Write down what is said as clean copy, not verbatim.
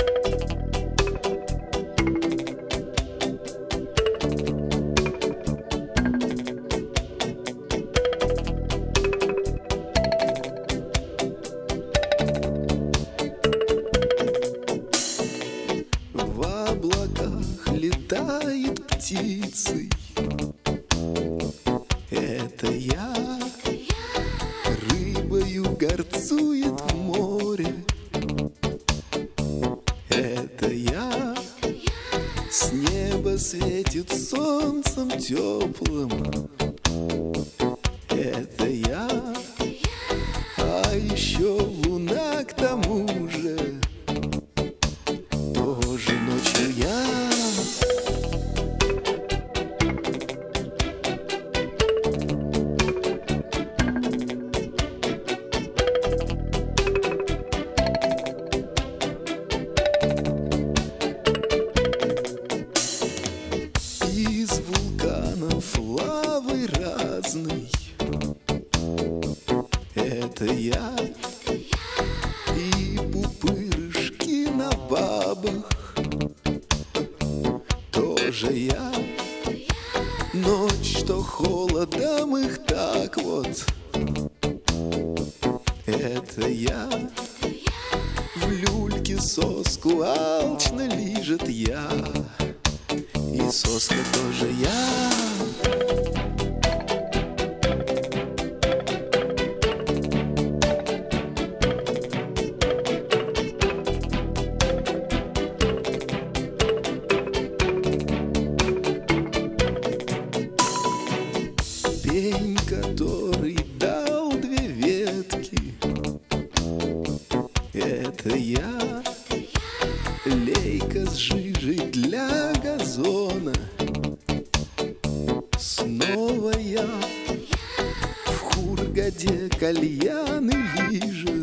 В облаках летает птицей. Это я. Рыбою горцует в море. Это я. С неба светит солнцем теплым. Это я. А еще луна к тому же. Тоже ночью я. Из вулканов лавы разной. Это я. И пупырышки на бабах. Тоже я. Ночь, что холодом их так вот. Это я. В люльке соску алчно лижет я. И соска тоже я. Пень, который дал две ветки. Это я. Лейка с жижей для газона. Снова я. В Хургаде кальяны лижет.